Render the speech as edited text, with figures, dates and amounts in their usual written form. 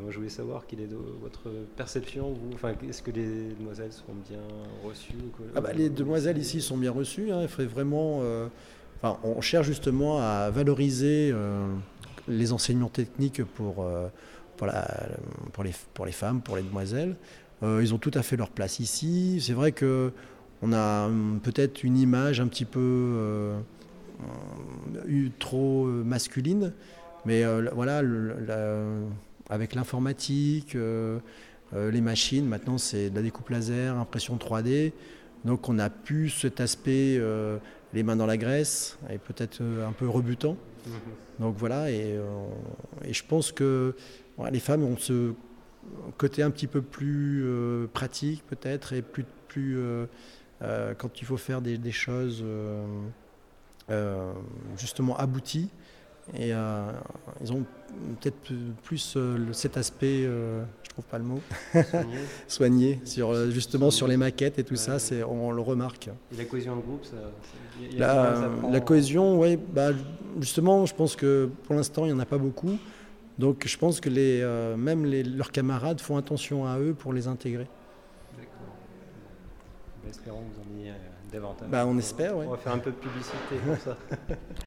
je voulais savoir quelle est votre perception, vous. Enfin, est-ce que les demoiselles sont bien reçues Les demoiselles ici sont bien reçues. Il faudrait vraiment. On cherche justement à valoriser les enseignements techniques pour les femmes, pour les demoiselles. Ils ont tout à fait leur place ici. C'est vrai que on a peut-être une image un petit peu trop masculine, mais avec l'informatique, les machines, maintenant c'est de la découpe laser, impression 3D, donc on a plus cet aspect les mains dans la graisse, et peut-être un peu rebutant. Donc voilà, et je pense que les femmes ont ce côté un petit peu plus pratique peut-être, et plus quand il faut faire des choses justement abouties, et ils ont peut-être plus cet aspect, je trouve pas le mot, soigné justement sur les maquettes et tout ça, on le remarque. Et la cohésion de groupe, la cohésion, justement, je pense que pour l'instant il n'y en a pas beaucoup, donc je pense que leurs camarades font attention à eux pour les intégrer. D'accord. Espérons que vous en ayez davantage. On espère, oui. On va faire un peu de publicité pour ça.